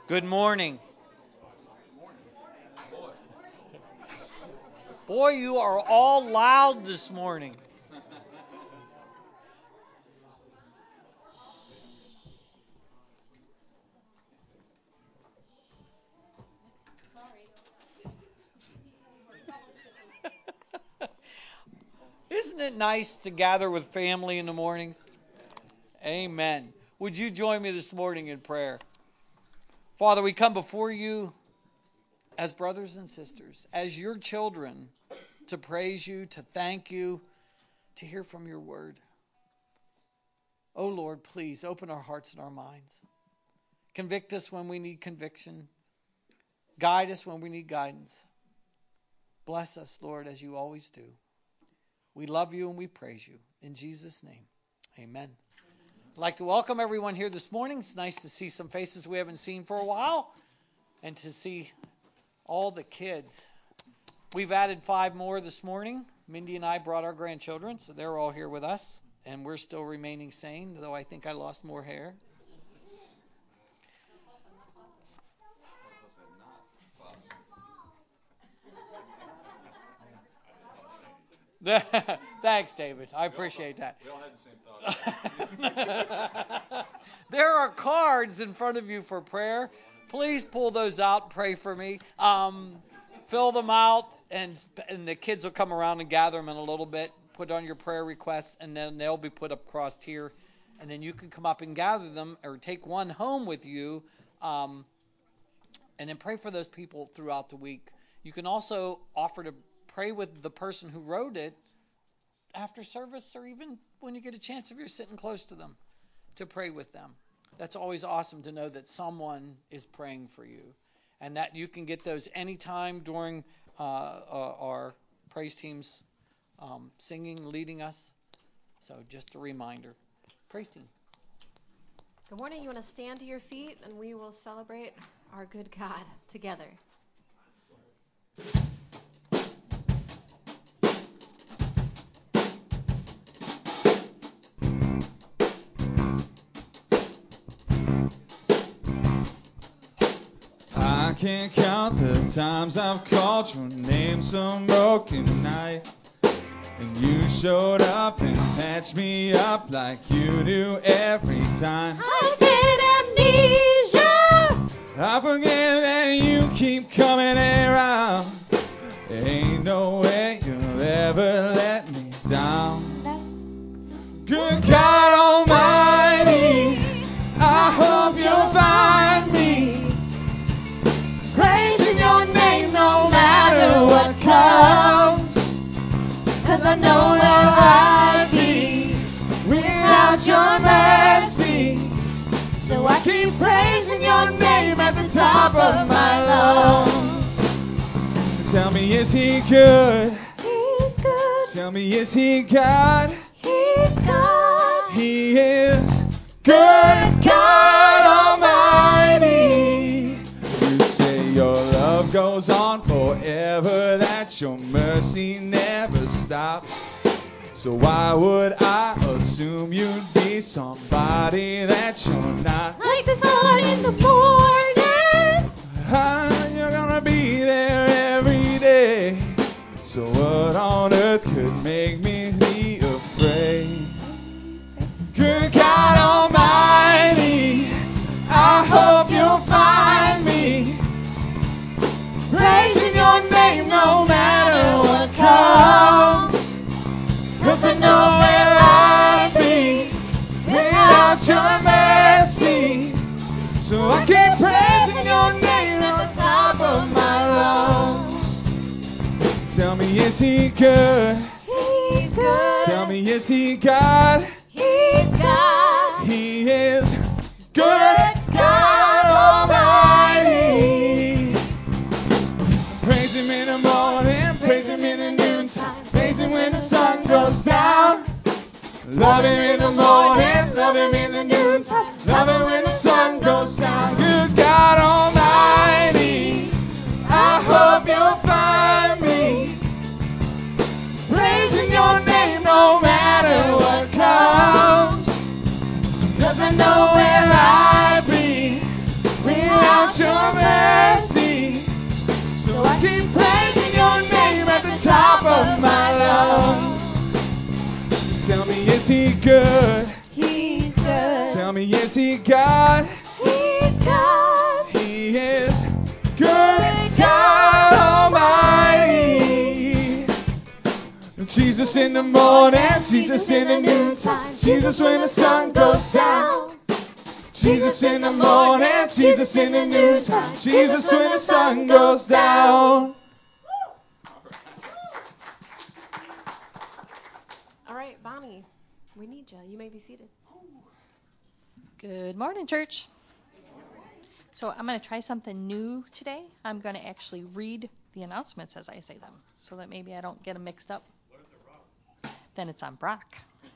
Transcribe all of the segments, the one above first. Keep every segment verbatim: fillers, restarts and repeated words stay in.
Good morning. Boy, you are all loud this morning. Isn't it nice to gather with family in the mornings? Amen. Would you join me this morning in prayer? Father, we come before you as brothers and sisters, as your children, to praise you, to thank you, to hear from your word. Oh Lord, please open our hearts and our minds. Convict us when we need conviction. Guide us when we need guidance. Bless us, Lord, as you always do. We love you and we praise you. In Jesus' name, amen. I'd like to welcome everyone here this morning. It's nice to see some faces we haven't seen for a while and to see all the kids. We've added five more this morning. Mindy and I brought our grandchildren, so they're all here with us. And we're still remaining sane, though I think I lost more hair. Thanks, David. I appreciate that. We all had the same thought. There are cards in front of you for prayer. Please pull those out. Pray for me. Um, fill them out, and and the kids will come around and gather them in a little bit. Put on your prayer requests, and then they'll be put up across here. And then you can come up and gather them, or take one home with you, um, and then pray for those people throughout the week. You can also offer to pray with the person who wrote it after service, or even when you get a chance if you're sitting close to them, to pray with them. That's always awesome to know that someone is praying for you, and that you can get those anytime during uh, uh, our praise teams um, singing, leading us. So just a reminder. Praise team. Good morning. You want to stand to your feet, and we will celebrate our good God together. I can't count the times I've called your name some broken night, and you showed up and patched me up like you do every time. I get amnesia. I forget that you keep coming around. There ain't no way you'll ever let me down. Good God Almighty, I hope you'll find me praising your name no matter what comes. 'Cause I know where I'd be without your mercy. So I keep praising your name at the top of my lungs. Tell me, is he good? He's good. Tell me, is he God? He's God. He is good God Almighty. You say your love goes on forever, that your mercy never stops. So why would I assume you'd be somebody that you're not? Like the sun in the morning. Ah, you're gonna be there every day. So what on earth could make me be afraid? Good God Almighty, I hope you'll find me praising your name no matter what comes. 'Cause I know where I'd be without your mercy. So I keep praising your name at the top of my lungs. Tell me, is he good? He's good. Tell me, is he God? He's God. He is good God Almighty. Praise him in the morning, praise him in the noontime, praise him when the sun goes down. Love him in the morning, love him in the noontime, love him when the sun goes down. Good God Almighty, I hope you'll find me praising your name no matter what comes. 'Cause I know where I'd be without your good? He's good. Tell me, is he God? He's God. He is good God Almighty. Jesus in the morning, Jesus in the noontime, Jesus when the sun goes down. Jesus in the morning, Jesus in the noontime, Jesus when the sun goes down. All right, Bonnie, we need you. You may be seated. Good morning, church. So I'm going to try something new today. I'm going to actually read the announcements as I say them, so that maybe I don't get them mixed up. What if they're wrong? Then it's on Brock.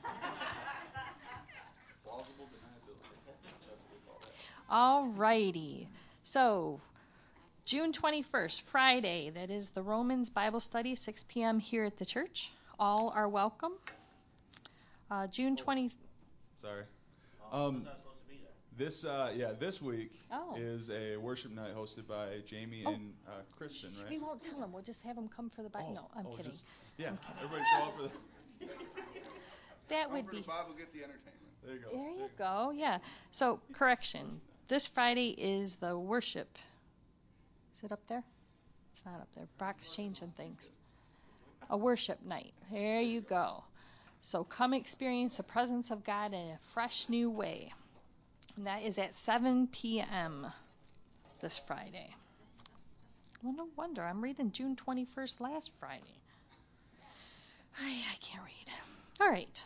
Plausible deniability. That's what we call that. All righty. So June twenty-first, Friday, that is the Romans Bible Study, six p.m. here at the church. All are welcome. Uh, June twentieth. Sorry. Um, this, uh, yeah, this week oh. is a worship night hosted by Jamie oh. and uh, Kristen, right? We won't tell them. We'll just have them come for the Bible. Oh, no, I'm oh, kidding. Just, yeah, I'm kidding. everybody show up for the. That would be. The Bible, get the entertainment. There you go. There you go. Yeah. So correction. This Friday is the worship. Is it up there? It's not up there. Brock's changing things. A worship night. There you go. So come experience the presence of God in a fresh new way. And that is at seven p.m. this Friday. Well, no wonder. I'm reading June twenty-first last Friday. I, I can't read. All right.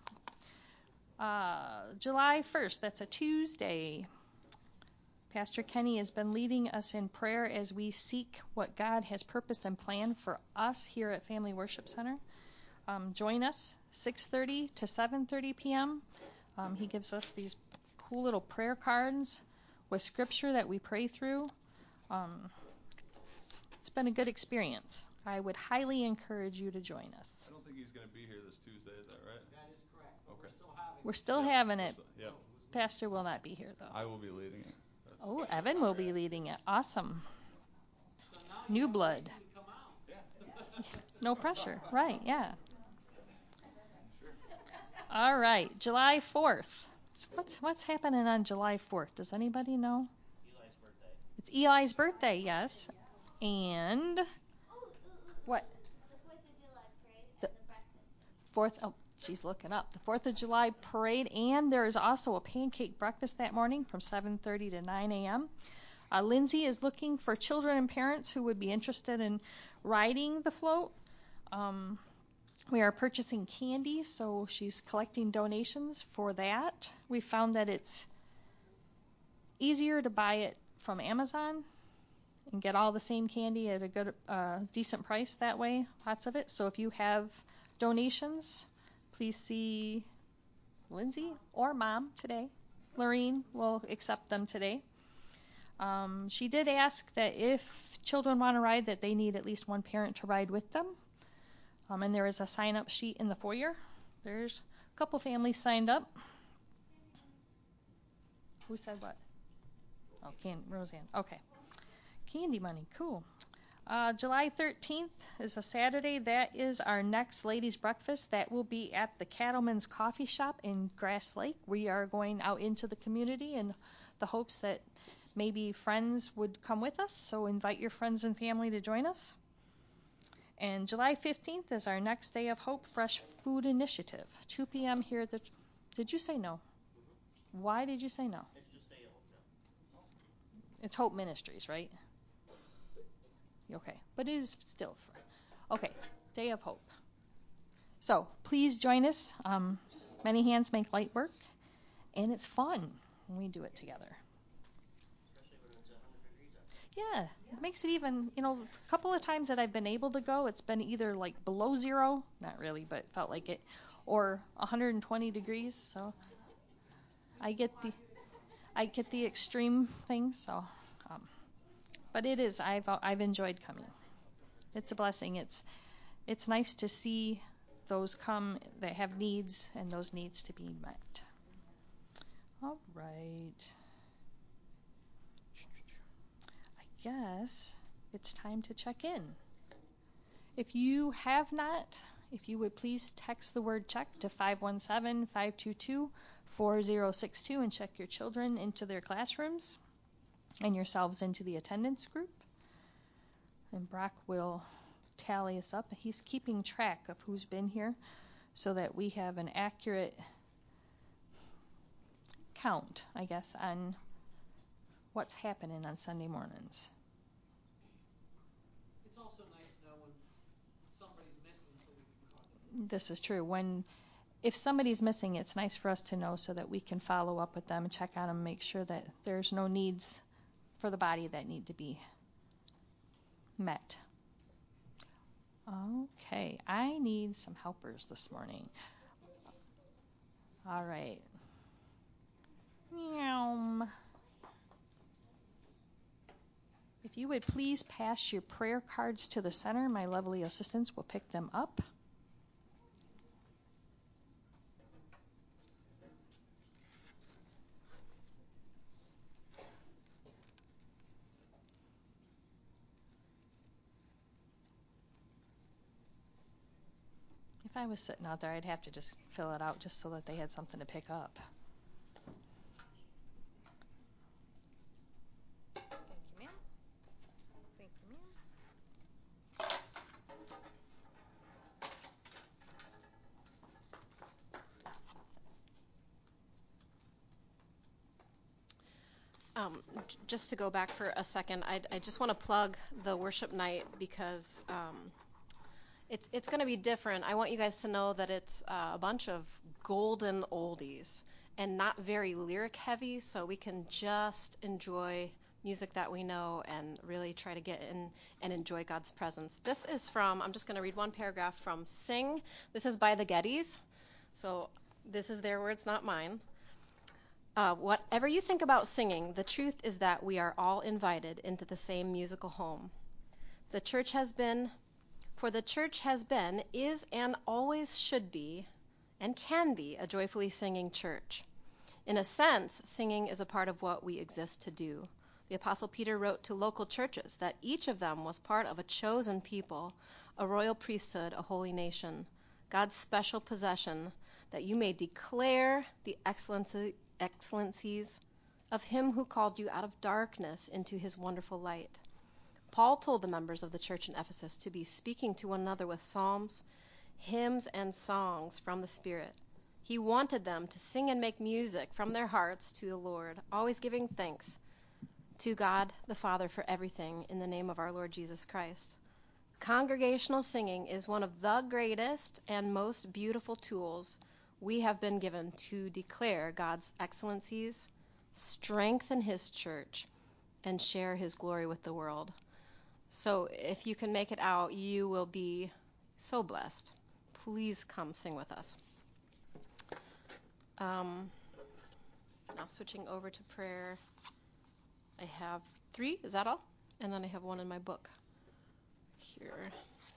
Uh, July first, that's a Tuesday. Pastor Kenny has been leading us in prayer as we seek what God has purposed and planned for us here at Family Worship Center. Um, join us six thirty to seven thirty p.m. Um, he gives us these cool little prayer cards with scripture that we pray through. Um, it's, it's been a good experience. I would highly encourage you to join us. I don't think he's going to be here this Tuesday, is that right? That is correct. Okay. We're still We're still having yeah, having it. Still, yeah. Pastor will not be here, though. I will be leading it. That's Oh, Evan will be leading it. Awesome. New blood. No pressure. Right, yeah. All right, July fourth. What's what's happening on July fourth? Does anybody know? Eli's birthday. It's Eli's birthday, yes. And what? The fourth of July parade The- and the breakfast. Fourth, oh, she's looking up. The fourth of July parade, and there is also a pancake breakfast that morning from seven thirty to nine a.m. Uh, Lindsay is looking for children and parents who would be interested in riding the float. Um, we are purchasing candy, so she's collecting donations for that. We found that it's easier to buy it from Amazon and get all the same candy at a good, uh, decent price that way, lots of it. So if you have donations, please see Lindsay or Mom today. Lorene will accept them today. Um, she did ask that if children want to ride, that they need at least one parent to ride with them. Um, and there is a sign-up sheet in the foyer. There's a couple families signed up. Who said what? Oh, Can- Roseanne. Okay. Candy money. Cool. Uh, July thirteenth is a Saturday. That is our next ladies' breakfast. That will be at the Cattleman's Coffee Shop in Grass Lake. We are going out into the community in the hopes that maybe friends would come with us. So invite your friends and family to join us. And July fifteenth is our next Day of Hope Fresh Food Initiative. two p.m. here at the... Did you say no? Mm-hmm. Why did you say no? It's just Day of Hope now. It's Hope Ministries, right? Okay, but it is still... Okay, Day of Hope. So please join us. Um, many hands make light work, and it's fun when we do it together. Especially when it's one hundred degrees out. Yeah, it makes it even, you know, a couple of times that I've been able to go, it's been either like below zero, not really, but it felt like it, or one hundred twenty degrees. So I get the, I get the extreme things. So, um, but it is, I've I've enjoyed coming. It's a blessing. It's it's nice to see those come that have needs and those needs to be met. All right. Guess it's time to check in. If you have not If you would please text the word check to five one seven, five two two, four zero six two and check your children into their classrooms and yourselves into the attendance group. And Brock will tally us up. He's keeping track of who's been here so that we have an accurate count, I guess, on what's happening on Sunday mornings. It's also nice to know when somebody's missing so we can call them. This is true. When if somebody's missing, it's nice for us to know so that we can follow up with them and check on them, make sure that there's no needs for the body that need to be met. Okay, I need some helpers this morning. All right. Meow. If you would please pass your prayer cards to the center, my lovely assistants will pick them up. If I was sitting out there, I'd have to just fill it out just so that they had something to pick up. Thank you, ma'am. Thank you, ma'am. Um, j- just to go back for a second, I, I just want to plug the worship night because um, it's it's going to be different. I want you guys to know that it's uh, a bunch of golden oldies and not very lyric heavy, so we can just enjoy music that we know and really try to get in and enjoy God's presence. This is from, I'm just going to read one paragraph from Sing. This is by the Gettys, so this is their words, not mine. Uh, whatever you think about singing, the truth is that we are all invited into the same musical home. The church has been, for the church has been, is, and always should be, and can be, a joyfully singing church. In a sense, singing is a part of what we exist to do. The Apostle Peter wrote to local churches that each of them was part of a chosen people, a royal priesthood, a holy nation, God's special possession, that you may declare the excellency excellencies of him who called you out of darkness into his wonderful light. Paul told the members of the church in Ephesus to be speaking to one another with psalms, hymns, and songs from the Spirit. He wanted them to sing and make music from their hearts to the Lord, always giving thanks to God the Father for everything in the name of our Lord Jesus Christ. Congregational singing is one of the greatest and most beautiful tools we have been given to declare God's excellencies, strengthen his church, and share his glory with the world. So if you can make it out, you will be so blessed. Please come sing with us. Um, now switching over to prayer, I have three, is that all? And then I have one in my book here.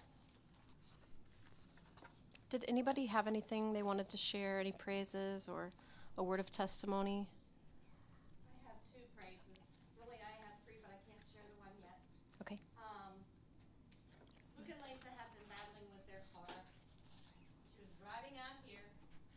Did anybody have anything they wanted to share, any praises or a word of testimony? I have two praises. Really, I have three, but I can't share the one yet. Okay. Um, Luke and Lisa have been battling with their car. She was driving out here,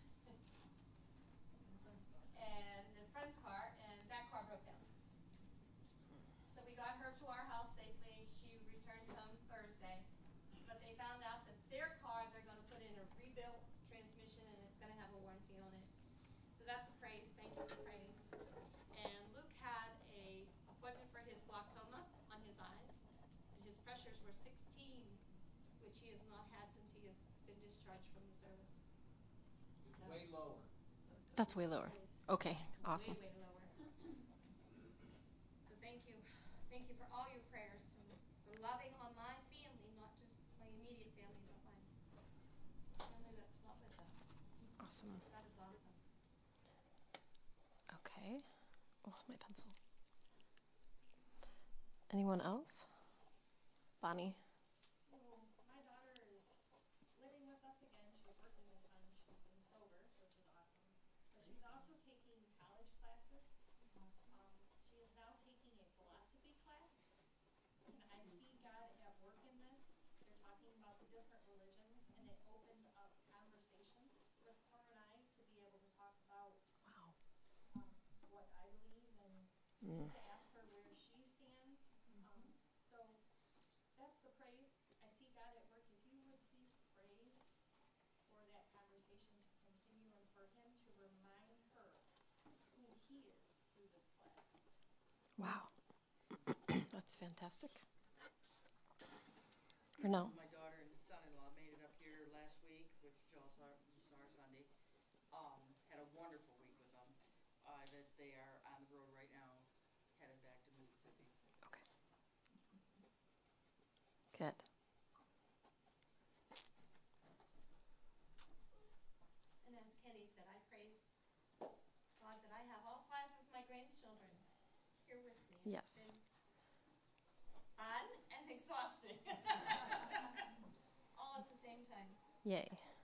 and the friend's car, and that car broke down. So we got her to our house safely. She returned home Thursday, but they found out that their car, they're going to put in a rebuilt transmission, and it's going to have a warranty on it. So that's a praise. Thank you for praying. And Luke had a appointment for his glaucoma on his eyes, and his pressures were sixteen, which he has not had since he has been discharged from the service. So, Way lower. That's way lower. Okay, awesome. Way, way lower. So thank you. Thank you for all your prayers and for loving on my family, not just my immediate family, but my family that's not with us. Awesome. That is awesome. Okay. Oh, my pencil. Anyone else? Bonnie? So my daughter is living with us again. She was working this time. She's been sober, which is awesome. But she's also taking college classes. Awesome. Um, she is now taking a philosophy class, and I see God at work in this. They're talking about the different religions, and it opened up conversation with her and I to be able to talk about Wow. um, what I believe and Mm. to ask her where she stands. Um, so that's the praise. I see God at work. If you would please pray for that conversation to continue and for him to remind her who he is through this class. Wow. That's fantastic. Or no? My daughter and son-in-law made it up here last week, which y'all saw, you saw our Sunday. Um, had a wonderful week with them. Uh, that they are on the road right now, headed back to Mississippi. Okay. Good. And as Kenny said, I praise God that I have all five of my grandchildren here with me. Yes. It's been fun and exhausting. All at the same time. Yay.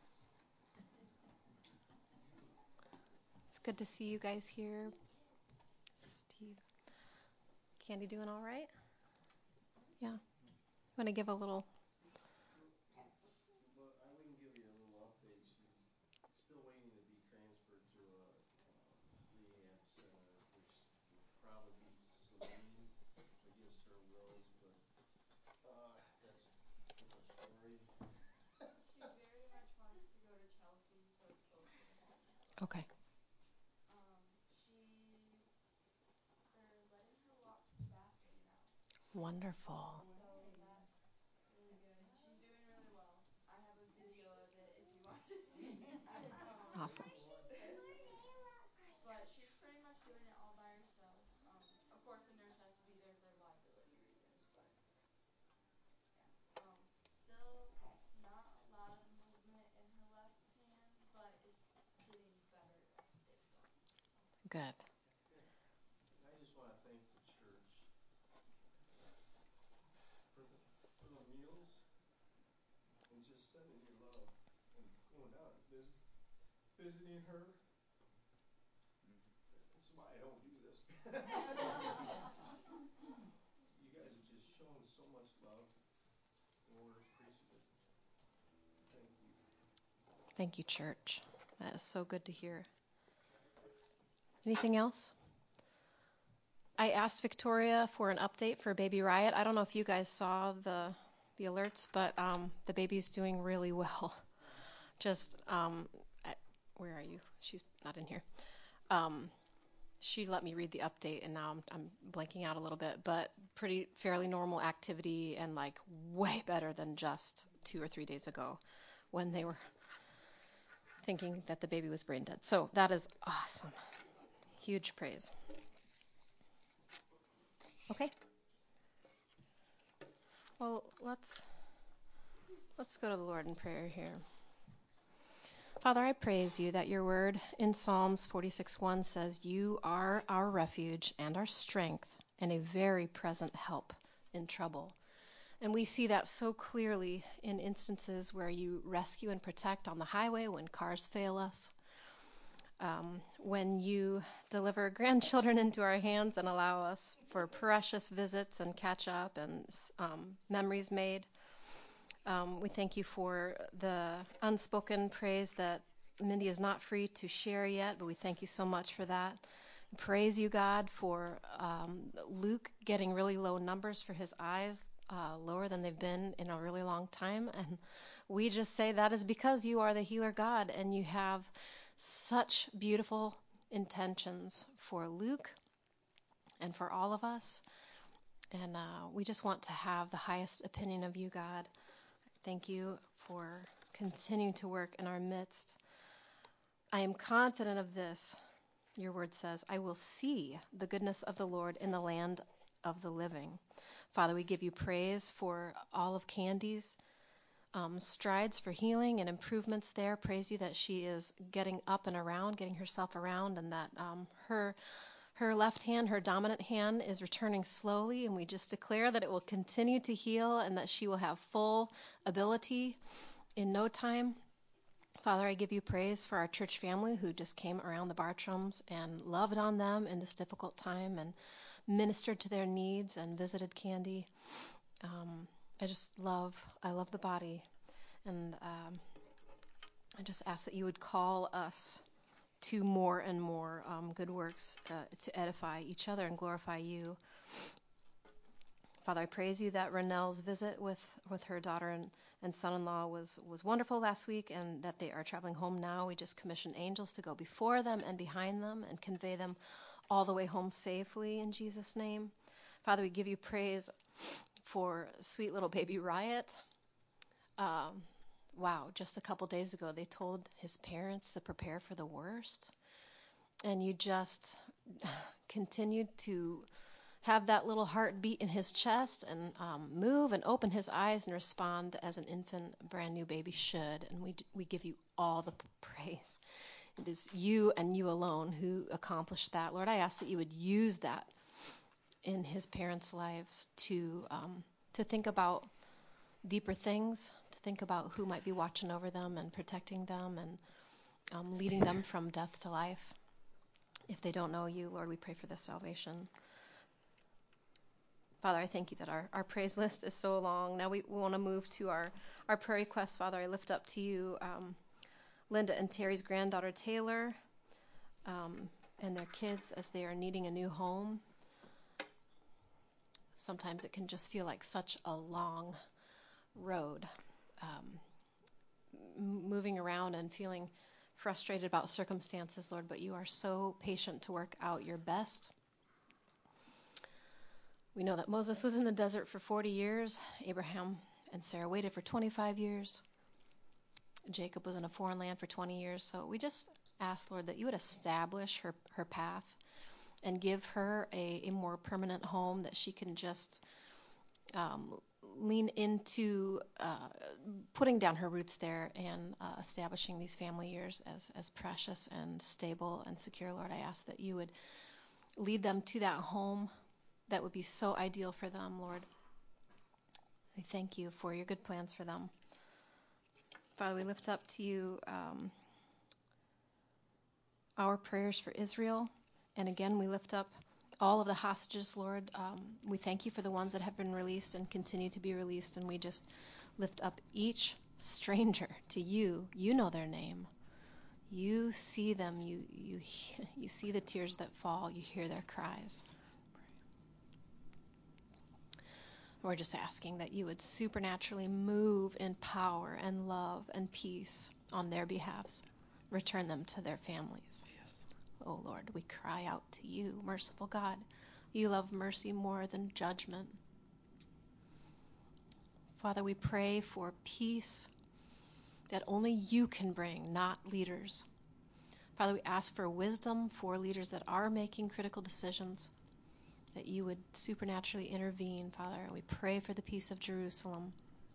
It's good to see you guys here. Steve. Candy doing all right? Yeah. You want to give a little? Well, I we can give you a little update. She's still waiting to be transferred to a uh, rehab center, which would probably be Saline against her wills, but uh, that's a different story. She very much wants to go to Chelsea, so it's closer to home. Okay. Um, she, they're letting her walk to the bathroom now. Wonderful. So that's really good, and she's doing really well. I have a video of it if you want to see. um, Awesome. But she's pretty much doing it all by herself. Um, of course, the nurse has to be there for liability reasons, but yeah. Um, still not a lot of movement in her left hand, but it's getting better as the days go on. Good. That's good. I just want to thank the church for the for the meals and just sending your love and going out and visit, visiting her. That's why I don't do this. You guys have just shown so much love, and we're appreciative. Thank you. Thank you, church. That is so good to hear. Anything else? I asked Victoria for an update for Baby Riot. I don't know if you guys saw the the alerts, but um, the baby's doing really well. Just, um, at, where are you? She's not in here. Um, she let me read the update, and now I'm, I'm blanking out a little bit, but pretty fairly normal activity and like way better than just two or three days ago when they were thinking that the baby was brain dead. So that is awesome. Huge praise. Okay. Well, let's let's go to the Lord in prayer here. Father, I praise you that your word in Psalms forty-six one says, "You are our refuge and our strength and a very present help in trouble." And we see that so clearly in instances where you rescue and protect on the highway when cars fail us, um, when you deliver grandchildren into our hands and allow us for precious visits and catch up and um, memories made. Um, we thank you for the unspoken praise that Mindy is not free to share yet, but we thank you so much for that. Praise you, God, for um, Luke getting really low numbers for his eyes, uh, lower than they've been in a really long time. And we just say that is because you are the healer God and you have such beautiful intentions for Luke and for all of us. And uh, we just want to have the highest opinion of you, God. Thank you for continuing to work in our midst. I am confident of this. Your word says, I will see the goodness of the Lord in the land of the living. Father, we give you praise for all of Candy's um, strides for healing and improvements there. Praise you that she is getting up and around, getting herself around, and that um, her her left hand, her dominant hand, is returning slowly, and we just declare that it will continue to heal and that she will have full ability in no time. Father, I give you praise for our church family who just came around the Bartrams and loved on them in this difficult time and ministered to their needs and visited Candy. Um, I just love, I love the body. And um, I just ask that you would call us to more and more um, good works uh, to edify each other and glorify you. Father, I praise you that Renelle's visit with, with her daughter and, and son-in-law was, was wonderful last week, and that they are traveling home now. We just commission angels to go before them and behind them and convey them all the way home safely in Jesus' name. Father, we give you praise for sweet little baby Riot. Um, wow, just a couple days ago they told his parents to prepare for the worst, and you just continued to have that little heart beat in his chest and um, move and open his eyes and respond as an infant, brand new baby should. And we we give you all the praise. It is you and you alone who accomplished that. Lord, I ask that you would use that in his parents' lives to um, to think about deeper things, to think about who might be watching over them and protecting them and um, leading them from death to life. If they don't know you, Lord, we pray for their salvation. Father, I thank you that our, our praise list is so long. Now we, we want to move to our, our prayer requests. Father, I lift up to you um, Linda and Terry's granddaughter Taylor um, and their kids as they are needing a new home. Sometimes it can just feel like such a long road, um, m- moving around and feeling frustrated about circumstances, Lord, but you are so patient to work out your best. We know that Moses was in the desert for forty years. Abraham and Sarah waited for twenty-five years. Jacob was in a foreign land for twenty years. So we just ask, Lord, that you would establish her, her path and give her a, a more permanent home that she can just um, lean into uh, putting down her roots there and uh, establishing these family years as, as precious and stable and secure. Lord, I ask that you would lead them to that home that would be so ideal for them, Lord. I thank you for your good plans for them. Father, we lift up to you um, our prayers for Israel. And again, we lift up all of the hostages, Lord. Um, we thank you for the ones that have been released and continue to be released. And we just lift up each stranger to you. You know their name. You see them. You, you, you see the tears that fall. You hear their cries. We're just asking that you would supernaturally move in power and love and peace on their behalves. Return them to their families. Yes. Oh, Lord, we cry out to you, merciful God. You love mercy more than judgment. Father, we pray for peace that only you can bring, not leaders. Father, we ask for wisdom for leaders that are making critical decisions, that you would supernaturally intervene, Father. And we pray for the peace of Jerusalem.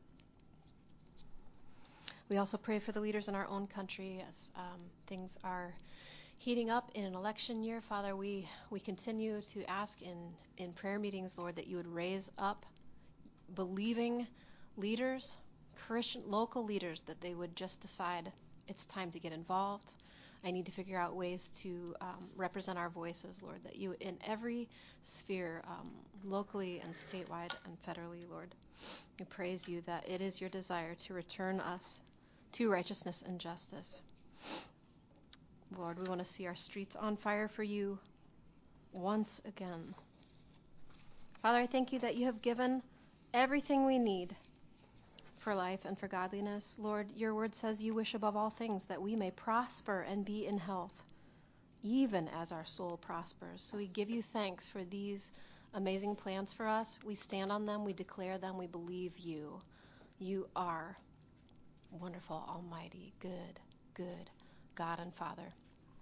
We also pray for the leaders in our own country as um, things are heating up in an election year. Father, we, we continue to ask in, in prayer meetings, Lord, that you would raise up believing leaders, Christian local leaders, that they would just decide it's time to get involved. I need to figure out ways to um, represent our voices, Lord, that you, in every sphere, um, locally and statewide and federally, Lord, we praise you that it is your desire to return us to righteousness and justice. Lord, we want to see our streets on fire for you once again. Father, I thank you that you have given everything we need for life and for godliness. Lord, your word says you wish above all things that we may prosper and be in health, even as our soul prospers. So we give you thanks for these amazing plans for us. We stand on them, we declare them, we believe you. You are wonderful, almighty, good, good God and Father.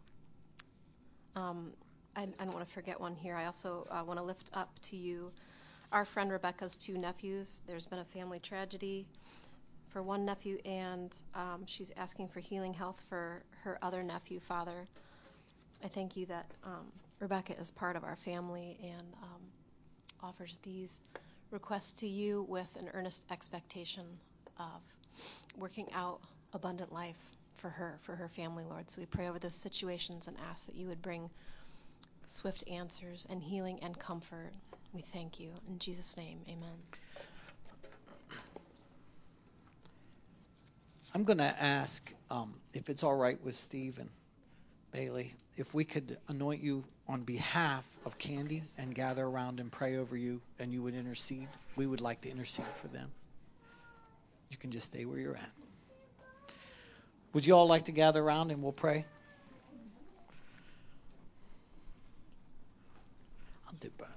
Um, I, I don't want to forget one here. I also uh, want to lift up to you our friend Rebecca's two nephews. There's been a family tragedy for one nephew, and um, she's asking for healing health for her other nephew, Father. I thank you that um, Rebecca is part of our family and um, offers these requests to you with an earnest expectation of working out abundant life for her, for her family, Lord. So we pray over those situations and ask that you would bring swift answers and healing and comfort. We thank you. In Jesus' name, amen. I'm going to ask um, if it's all right with Steve and Bailey, if we could anoint you on behalf of Candy and gather around and pray over you, and you would intercede. We would like to intercede for them. You can just stay where you're at. Would you all like to gather around and we'll pray? I'll do that.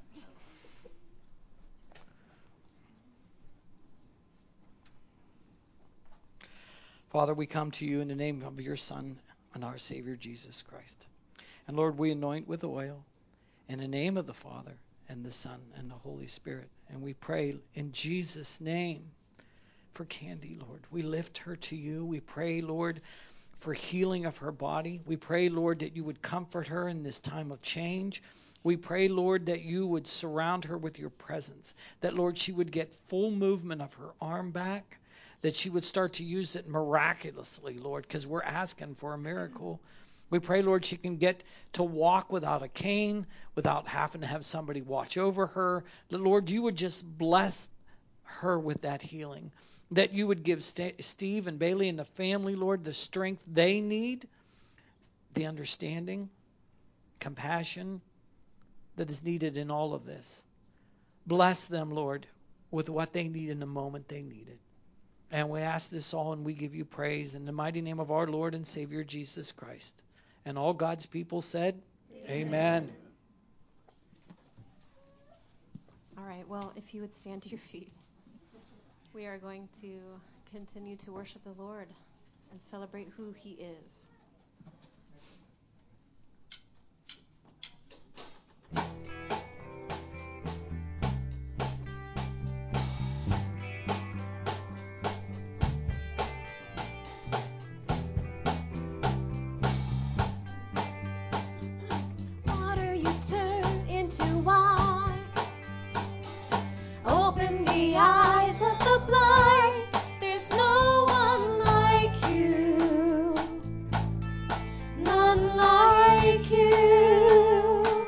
Father, we come to you in the name of your Son and our Savior, Jesus Christ. And Lord, we anoint with oil in the name of the Father and the Son and the Holy Spirit. And we pray in Jesus' name for Candy, Lord. We lift her to you. We pray, Lord, for healing of her body. We pray, Lord, that you would comfort her in this time of change. We pray, Lord, that you would surround her with your presence. That, Lord, she would get full movement of her arm back. That she would start to use it miraculously, Lord, because we're asking for a miracle. We pray, Lord, she can get to walk without a cane, without having to have somebody watch over her. That, Lord, you would just bless her with that healing. That you would give St- Steve and Bailey and the family, Lord, the strength they need, the understanding, compassion that is needed in all of this. Bless them, Lord, with what they need in the moment they need it. And we ask this all and we give you praise in the mighty name of our Lord and Savior Jesus Christ. And all God's people said, Amen. Amen. All right, well, if you would stand to your feet, we are going to continue to worship the Lord and celebrate who he is. Water you turn into wine. Open the eyes of the blind. There's no one like you. None like you.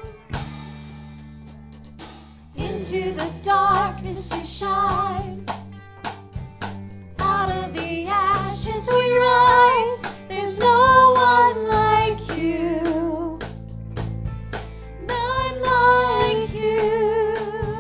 Into the darkness you shine. Out of the ashes we rise. There's no one like you. None like you.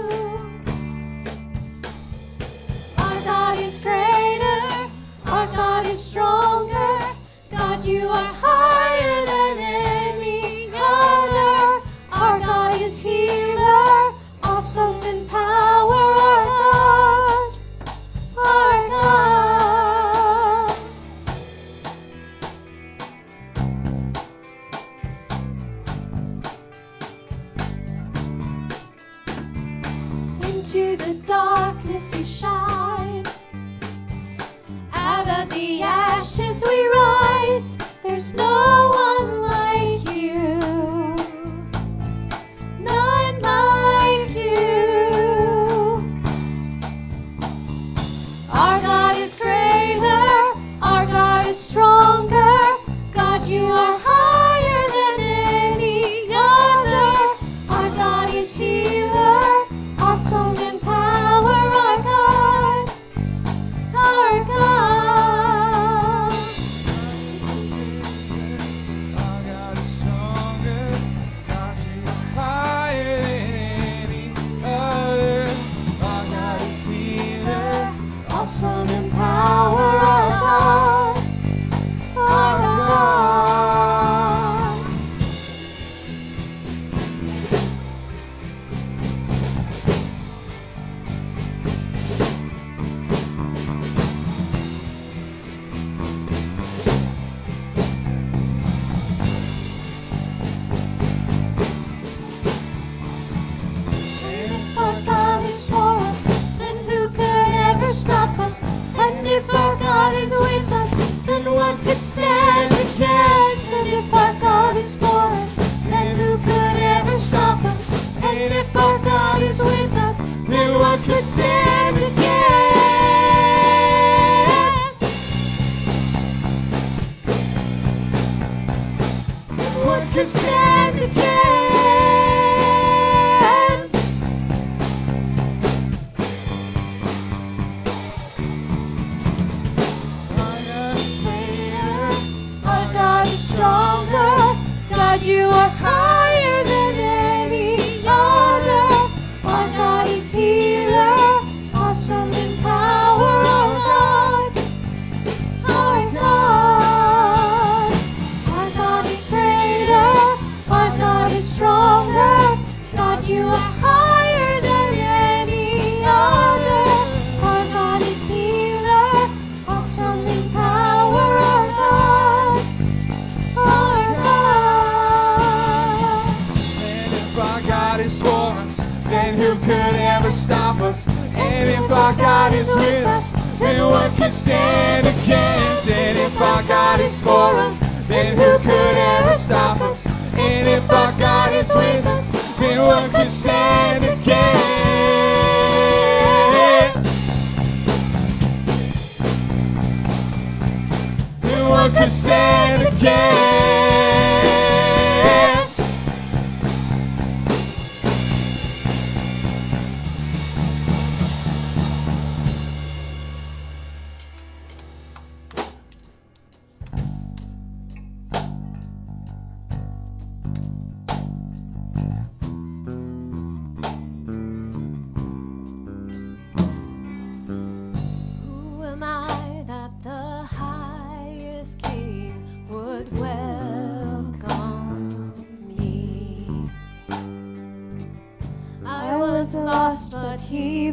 Our God is greater. Our God is stronger. God, you are higher than any other. Our God is healer. Awesome in power. Our God. Our God. Into the darkness you shine. Out of the ashes we rise. There's no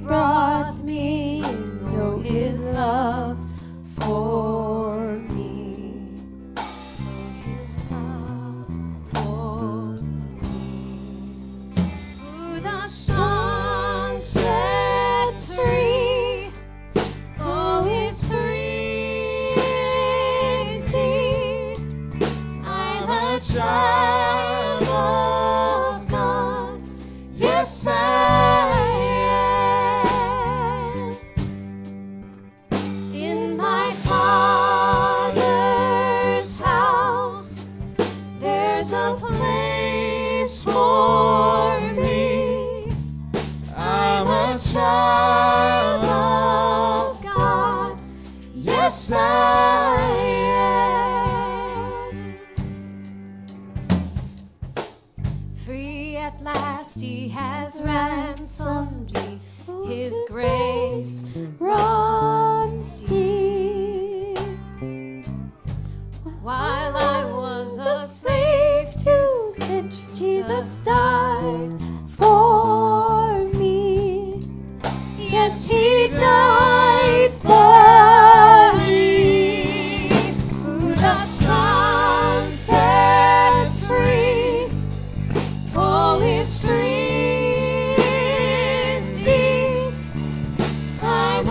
brought me, know his love for me. Know his love for me. Who the sun sets free, oh, is free indeed. I'm a child of God. Yes, I am. In my Father's house, there's a place for me. I'm a child of God. Yes, I am. Free at last, he has ransomed me. His grace runs deep. While I was a slave to sin, Jesus died for me. Yes, he died for me. Who the Son sets free, all is free indeed. I'm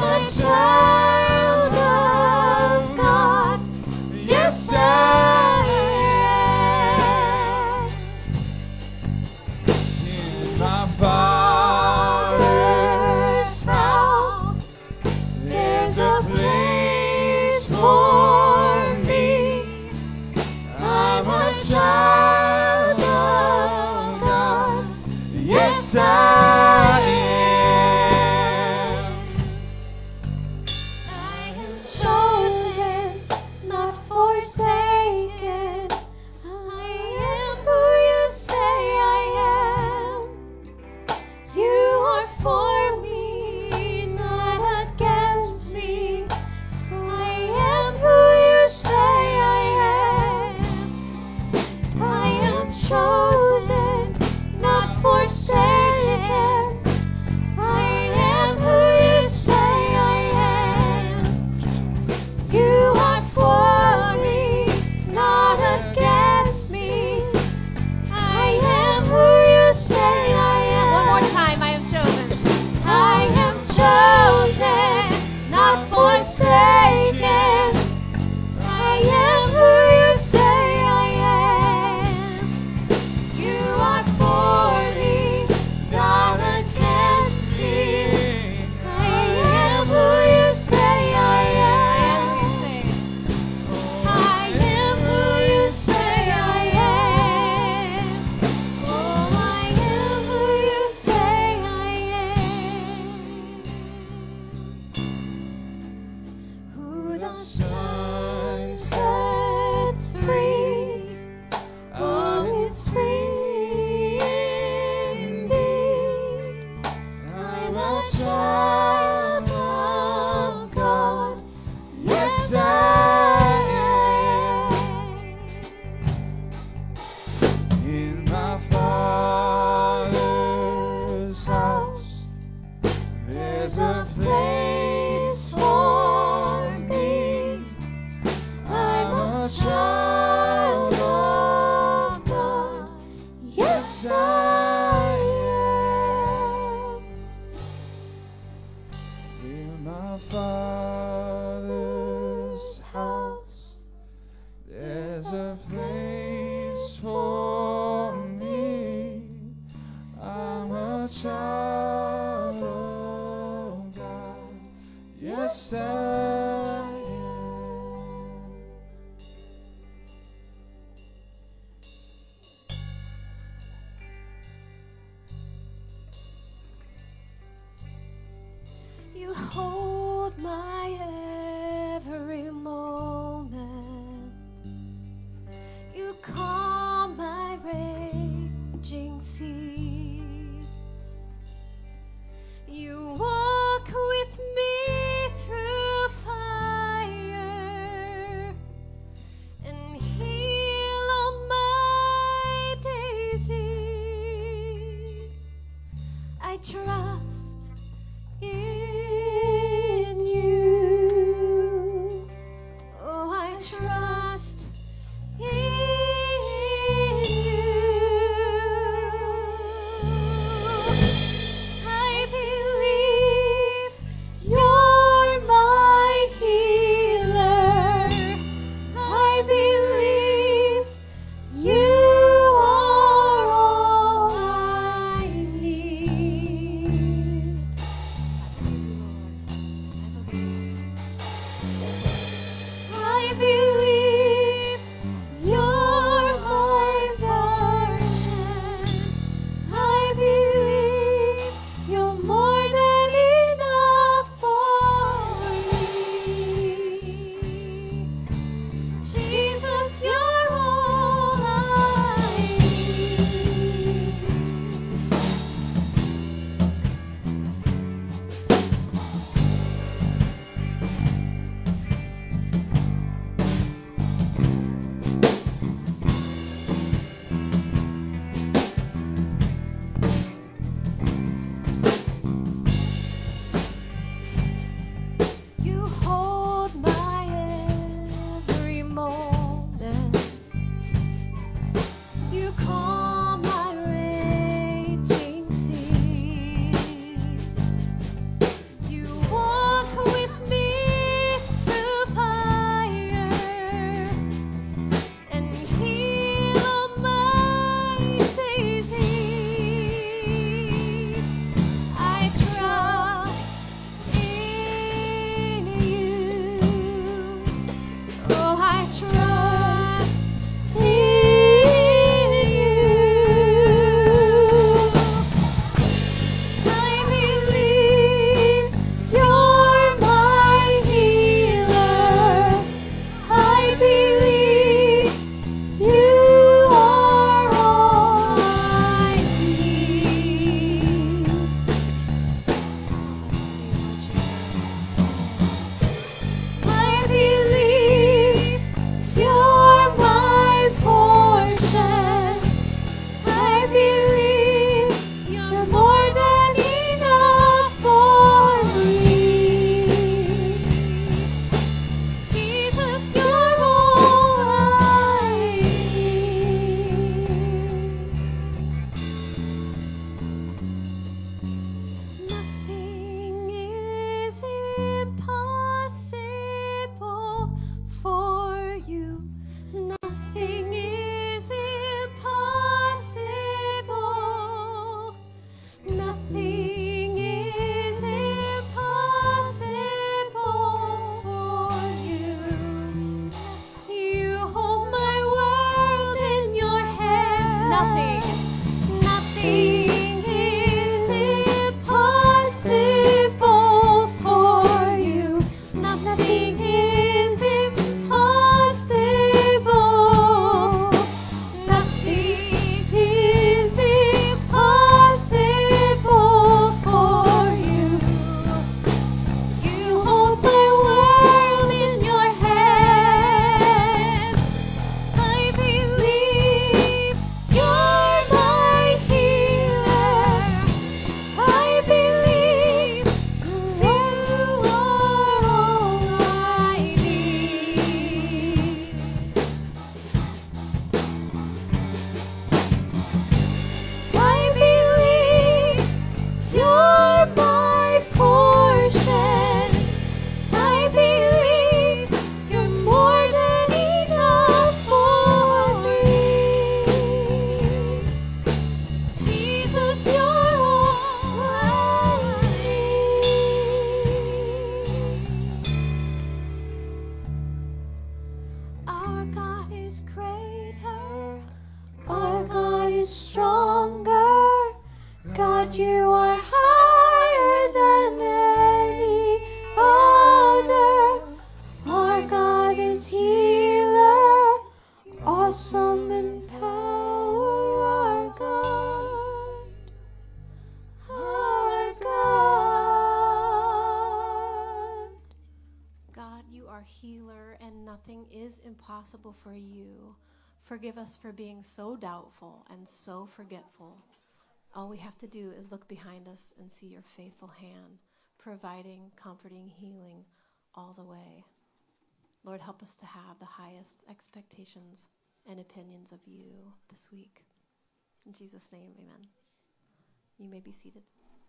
Forgive us for being so doubtful and so forgetful. All we have to do is look behind us and see your faithful hand, providing, comforting, healing all the way. Lord, help us to have the highest expectations and opinions of you this week. In Jesus' name, amen. You may be seated.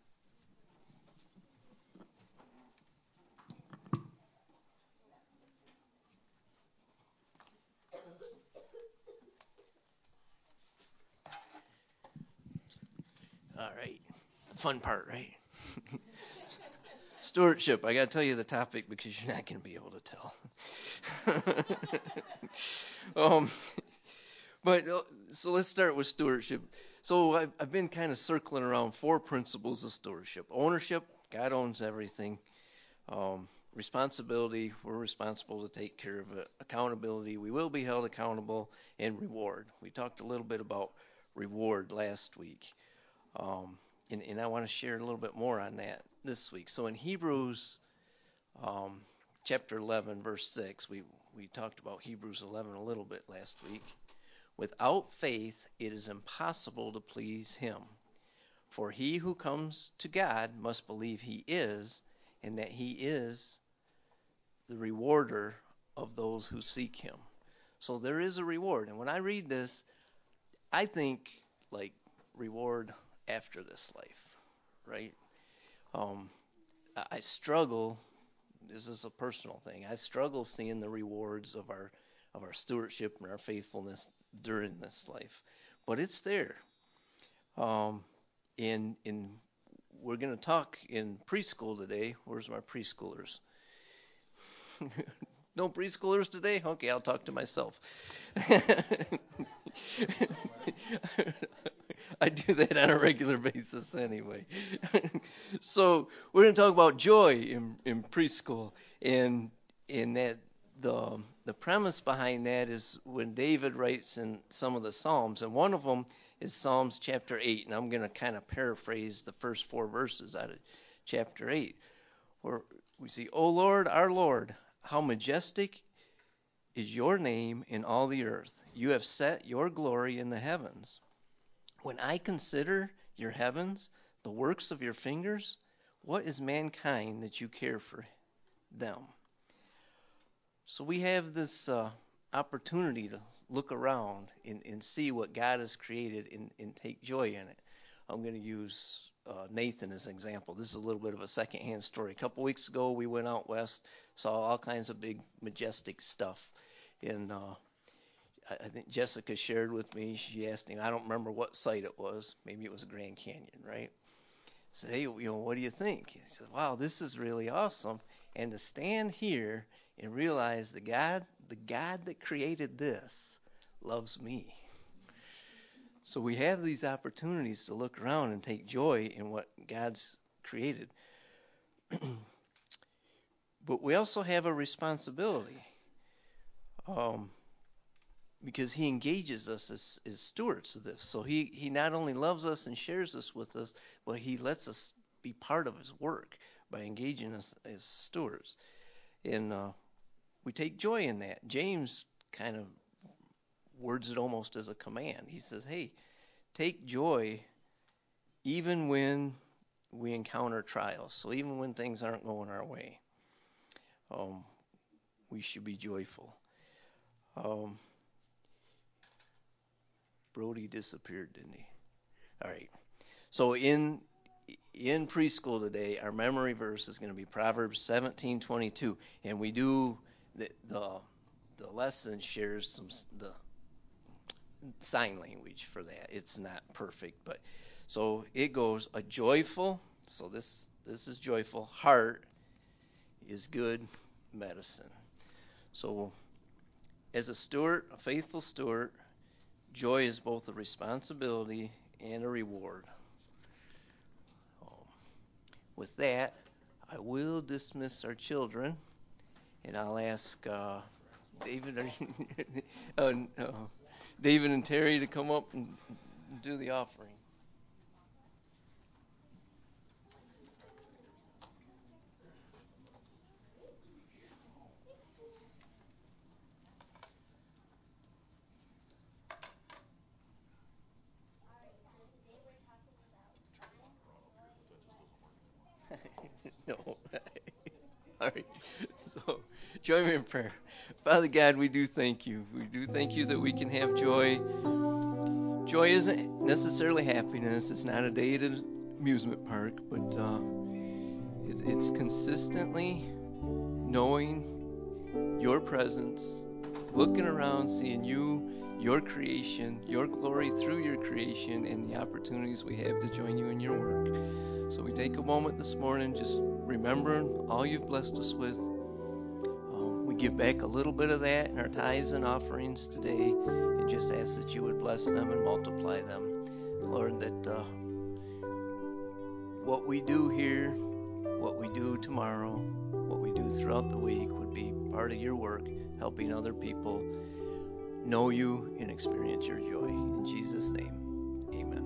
All right. The fun part, right? Stewardship. I got to tell you the topic because you're not going to be able to tell. um, but uh, so let's start with stewardship. So I've, I've been kind of circling around four principles of stewardship. Ownership. God owns everything. Um, responsibility. We're responsible to take care of it. Accountability. We will be held accountable. And reward. We talked a little bit about reward last week. Um, and, and I want to share a little bit more on that this week. So in Hebrews um, chapter eleven, verse six, we, we talked about Hebrews eleven a little bit last week. Without faith, it is impossible to please him. For he who comes to God must believe he is, and that he is the rewarder of those who seek him. So there is a reward. And when I read this, I think like reward after this life, right? Um, I struggle, this is a personal thing, I struggle seeing the rewards of our of our stewardship and our faithfulness during this life. But it's there. Um, in, in, we're going to talk in preschool today. Where's my preschoolers? No preschoolers today? Okay, I'll talk to myself. I do that on a regular basis anyway. So we're going to talk about joy in, in preschool, and in that the the premise behind that is when David writes in some of the Psalms, and one of them is Psalms chapter eight, and I'm going to kind of paraphrase the first four verses out of chapter eight, where we see, "O Lord, our Lord, how majestic is your name in all the earth. You have set your glory in the heavens. When I consider your heavens, the works of your fingers, what is mankind that you care for them?" So we have this uh, opportunity to look around and, and see what God has created and, and take joy in it. I'm going to use uh, Nathan as an example. This is a little bit of a secondhand story. A couple weeks ago, we went out west, saw all kinds of big, majestic stuff. And uh, I, I think Jessica shared with me, she asked him, I don't remember what site it was. Maybe it was Grand Canyon, right? I said, hey, you know, what do you think? He said, wow, this is really awesome. And to stand here and realize the God, the God that created this loves me. So we have these opportunities to look around and take joy in what God's created. But we also have a responsibility, um, because he engages us as, as stewards of this. So he, he not only loves us and shares this with us, but he lets us be part of his work by engaging us as stewards. And uh, we take joy in that. James kind of words it almost as a command. He says, hey, take joy even when we encounter trials. So even when things aren't going our way, um, we should be joyful. Um, Brody disappeared, didn't he? All right. So in in preschool today, our memory verse is going to be Proverbs seventeen twenty-two, and we do the the, the lesson shares some the sign language for that. It's not perfect, but so it goes, a joyful. So this this is joyful. Heart is good medicine. So as a steward, a faithful steward, joy is both a responsibility and a reward. With that, I will dismiss our children, and I'll ask uh, David, are you, uh, uh, David and Terry to come up and do the offering. right. So join me in prayer. Father God, we do thank you. We do thank you that we can have joy. Joy isn't necessarily happiness. It's not a day at an amusement park, but uh, it, it's consistently knowing your presence, looking around, seeing you, your creation, your glory through your creation, and the opportunities we have to join you in your work. So we take a moment this morning just remembering all you've blessed us with. Um, we give back a little bit of that in our tithes and offerings today and just ask that you would bless them and multiply them. Lord, that uh, what we do here, what we do tomorrow, what we do throughout the week would be part of your work, helping other people know you and experience your joy. In Jesus' name, amen.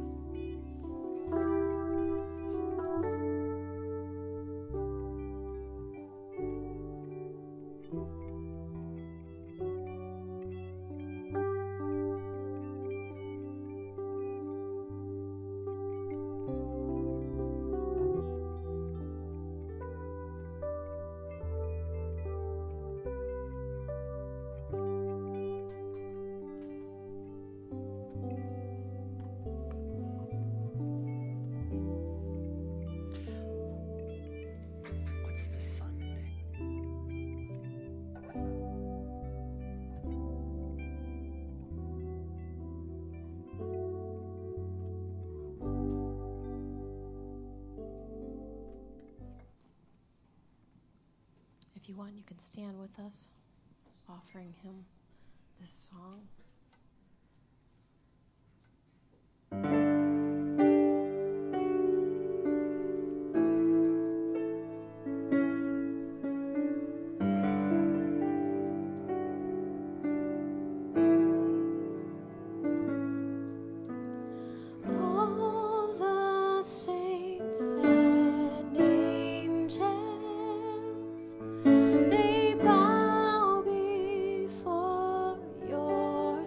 What's this Sunday? If you want, you can stand with us, offering him this song. All the saints and angels, they bow before your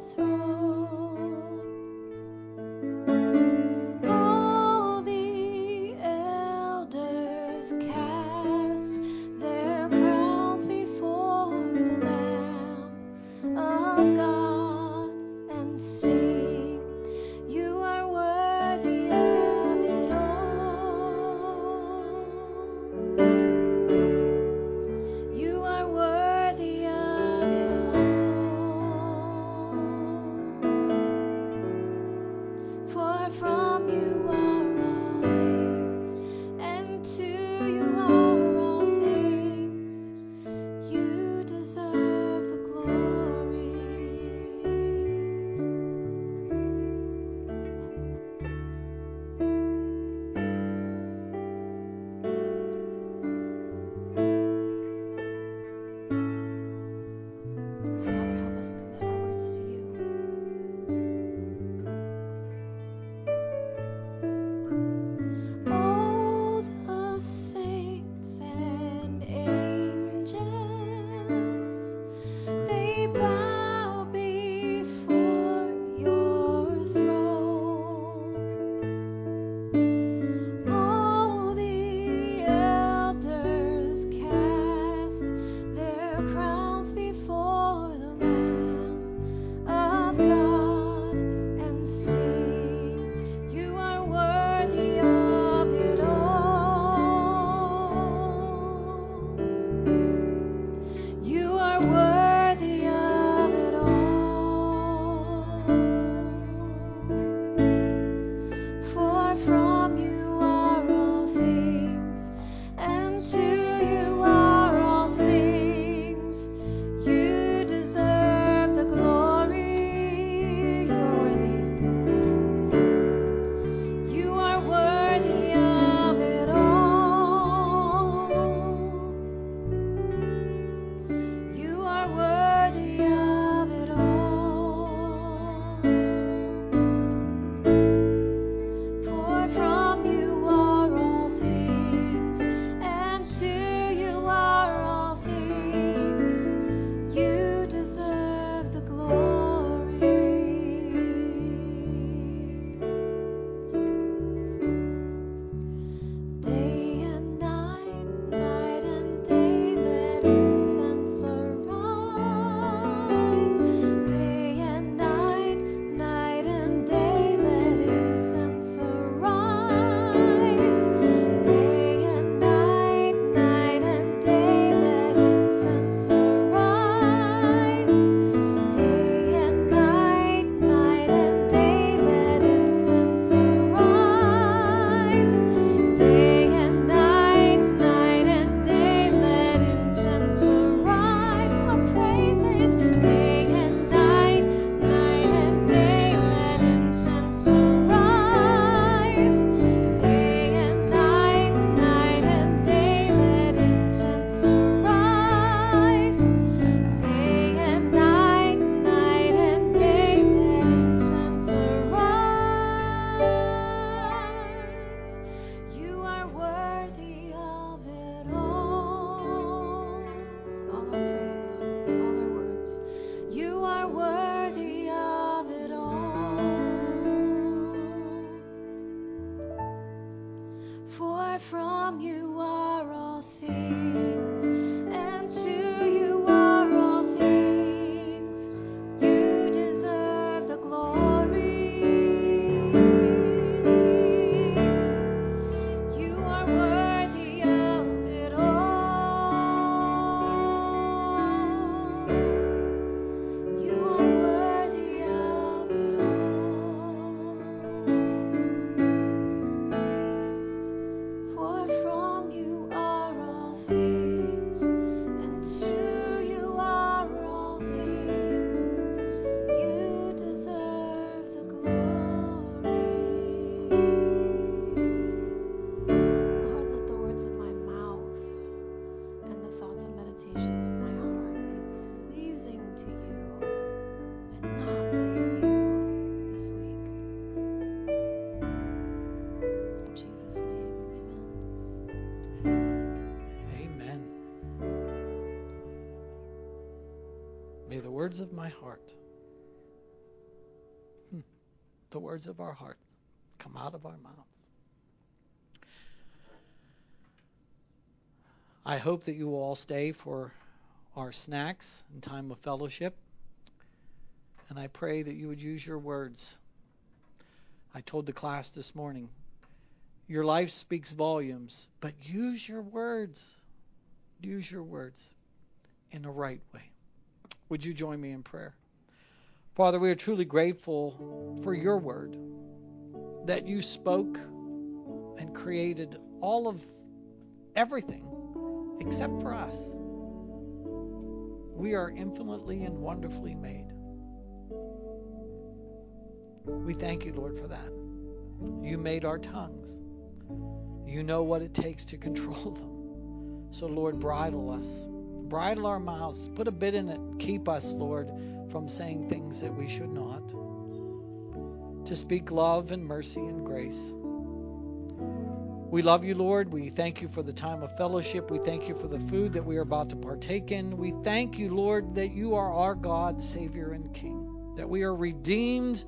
words of my heart, hmm, the words of our heart come out of our mouth. I hope that you will all stay for our snacks and time of fellowship. And I pray that you would use your words. I told the class this morning, your life speaks volumes, but use your words. Use your words in the right way. Would you join me in prayer? Father, we are truly grateful for your word, that you spoke and created all of everything except for us. We are infinitely and wonderfully made. We thank you, Lord, for that. You made our tongues. You know what it takes to control them. So, Lord, bridle us. Bridle our mouths. Put a bit in it. Keep us, Lord, from saying things that we should not. To speak love and mercy and grace. We love you, Lord. We thank you for the time of fellowship. We thank you for the food that we are about to partake in. We thank you, Lord, that you are our God, Savior, and King. That we are redeemed,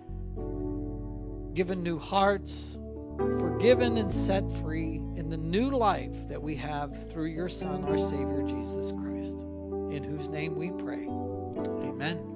given new hearts, forgiven and set free in the new life that we have through your Son, our Savior, Jesus Christ, in whose name we pray. Amen.